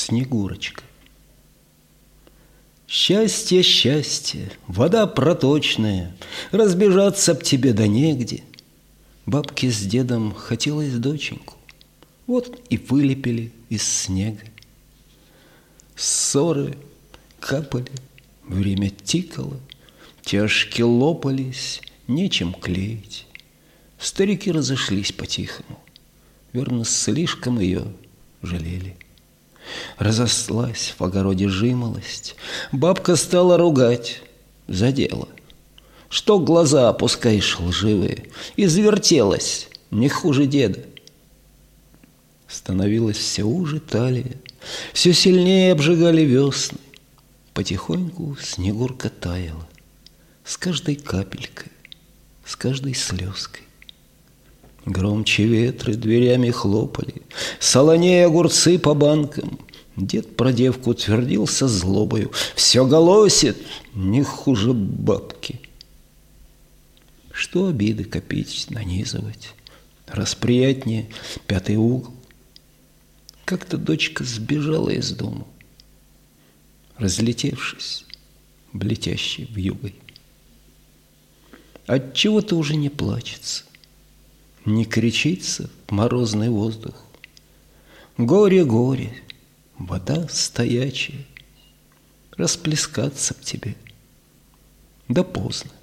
Снегурочка. Счастье, счастье, вода проточная, разбежаться б тебе да негде. Бабке с дедом хотелось доченьку, вот и вылепили из снега. Ссоры капали, время тикало, тяжки лопались, нечем клеить. Старики разошлись по-тихому, верно, слишком ее жалели. Разослась в огороде жимолость, бабка стала ругать за дело. Что глаза опускаешь лживые, извертелась не хуже деда. Становилась все уже талия, все сильнее обжигали весны. Потихоньку Снегурка таяла, с каждой капелькой, с каждой слезкой. Громче ветры дверями хлопали, солоней огурцы по банкам. Дед про девку твердил со злобою: все голосит не хуже бабки. Что обиды копить, нанизывать, раз приятнее пятый угол. Как-то дочка сбежала из дому, разлетевшись в летящей вьюгой. Отчего-то уже не плачется, не кричится в морозный воздух. Горе, горе, вода стоячая, расплескаться б тебе, да поздно.